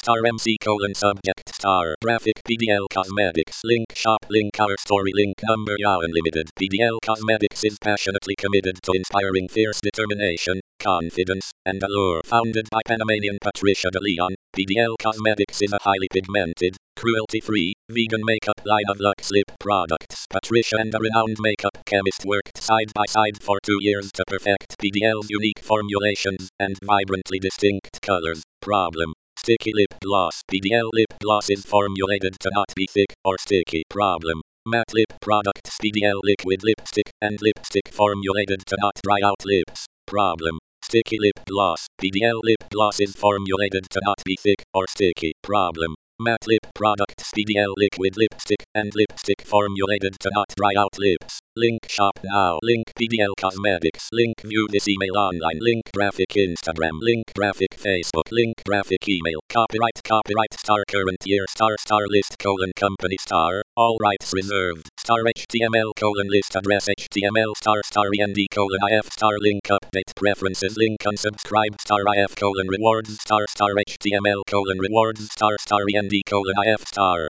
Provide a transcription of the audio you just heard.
star MC colon subject star graphic PDL Cosmetics link shop link our story link number Yao Unlimited. PDL Cosmetics is passionately committed to inspiring fierce determination, confidence, and allure. Founded by Panamanian Patricia De Leon, PDL Cosmetics is a highly pigmented, cruelty-free, vegan makeup line of Luxe lip products. Patricia and a renowned makeup chemist worked side by side for 2 years to perfect PDL's unique formulations and vibrantly distinct colors. Problem: sticky lip gloss. PDL lip gloss is formulated to not be thick or sticky. Problem: matte lip products. PDL liquid lipstick and lipstick formulated to not dry out lips. Problem: sticky lip gloss. PDL lip gloss is formulated to not be thick or sticky. Problem: matte lip products. PDL liquid lipstick and lipstick formulated to not dry out lips. Link shop now. Link PDL Cosmetics. Link view this email online. Link graphic Instagram. Link graphic Facebook. Link graphic email. Copyright star current year star list colon company star. All rights reserved. Star HTML colon list address HTML star END colon IF star link update preferences link unsubscribe star IF colon rewards star HTML colon rewards star END colon IF star.